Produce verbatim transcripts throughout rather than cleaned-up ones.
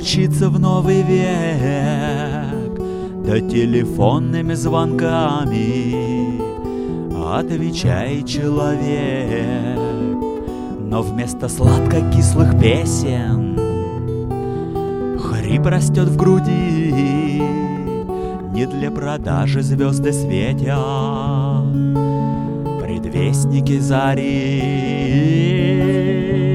стучится в новый век, да телефонными звонками отвечает человек. Но вместо сладко-кислых песен хрип растет в груди. Не для продажи звезды светят, предвестники зари.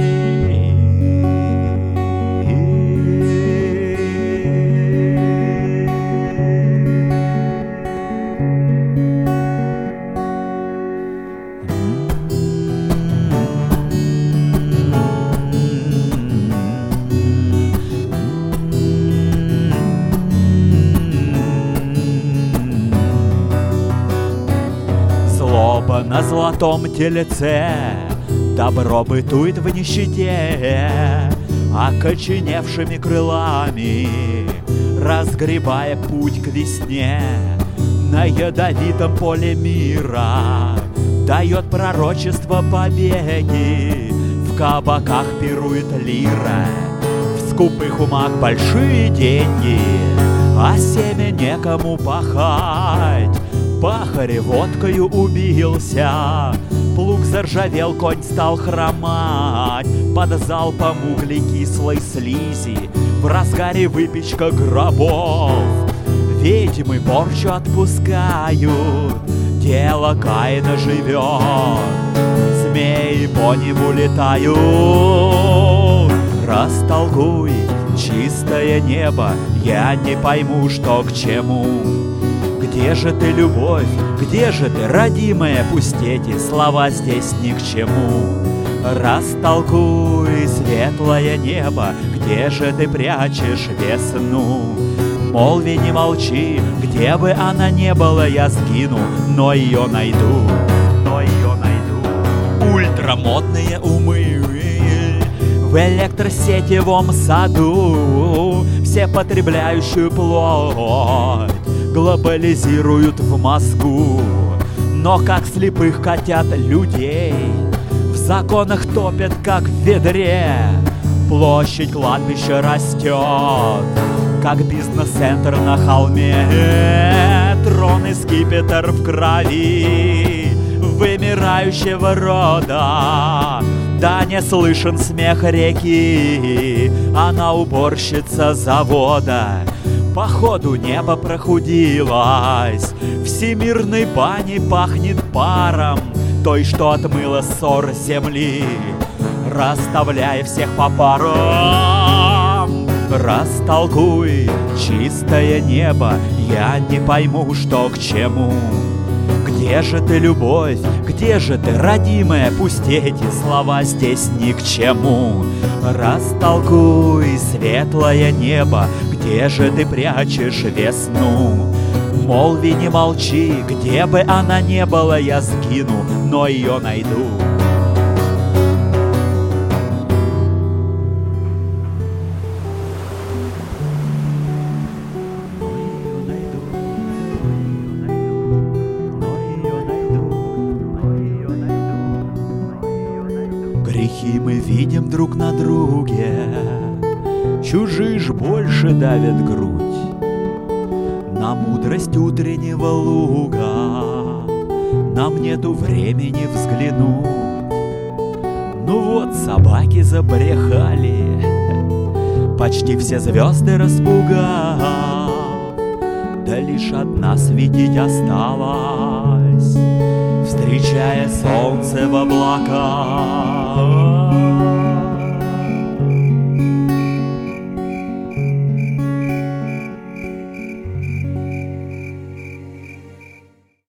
Злоба на золотом телеце, добро бытует в нищете, окоченевшими крылами разгребая путь к весне. На ядовитом поле мира дает пророчество побеги. В кабаках пирует лира, в скупых умах большие деньги, а семя некому пахать. Пахарь водкою убился, плуг заржавел, конь стал хромать. Под залпом углекислой слизи в разгаре выпечка гробов. Ведьмы порчу отпускают, тело Каина живет, змеи по небу летают. Растолкуй чистое небо, я не пойму, что к чему. Где же ты, любовь, где же ты, родимая? Пусть эти слова здесь ни к чему. Растолкуй светлое небо, где же ты прячешь весну? Молви, не молчи, где бы она не была, я сгину, но ее найду, но ее найду. Ультрамодные умы в электросетевом саду все потребляющую плоть глобализируют в мозгу. Но как слепых котят людей в законах топят, как в ведре. Площадь кладбища растет, как бизнес-центр на холме. Трон и скипетр в крови вымирающего рода. Да не слышен смех реки, она уборщица завода. Походу небо прохудилось, всемирной бани пахнет паром, той, что отмыла ссор земли, расставляя всех по парам. Растолкуй чистое небо, я не пойму, что к чему. Где же ты, любовь, где же ты, родимая? Пусть эти слова здесь ни к чему. Растолкуй светлое небо, где же ты прячешь весну? Молви, не молчи, где бы она не была, я сгину, но ее найду. Грехи мы видим друг на друге, чужие ж больше давят грудь. На мудрость утреннего луга нам нету времени взглянуть. Ну вот собаки забрехали, почти все звезды распугав, да лишь одна светить осталась, встречая солнце в облаках.